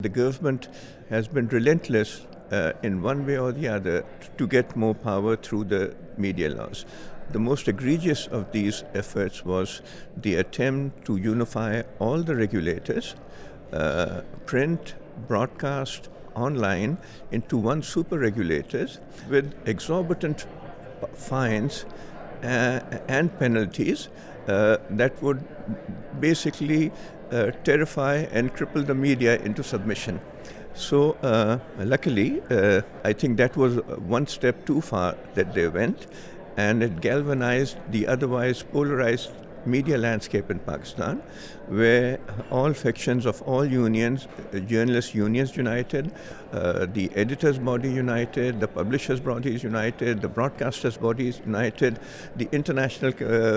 The government has been relentless in one way or the other to get more power through the media laws. The most egregious of these efforts was the attempt to unify all the regulators, print, broadcast, online, into one super regulators with exorbitant fines and penalties that would basically terrify and cripple the media into submission. So, luckily, I think that was one step too far that they went, and it galvanized the otherwise polarized media landscape in Pakistan, where all sections of all unions, journalists' unions united, the editors' body united, the publishers' bodies united, the broadcasters' bodies united, the international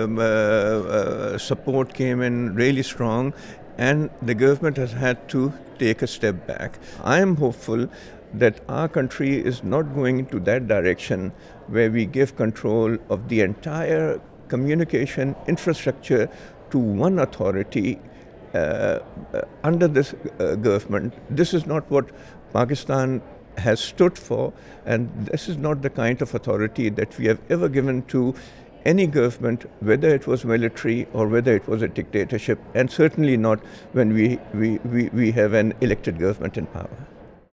support came in really strong, and the government has had to take a step back. I am hopeful that our country is not going into that direction where we give control of the entire communication infrastructure to one authority under this government. This is not what Pakistan has stood for, and this is not the kind of authority that we have ever given to any government, whether it was military or whether it was a dictatorship, and certainly not when we have an elected government in power.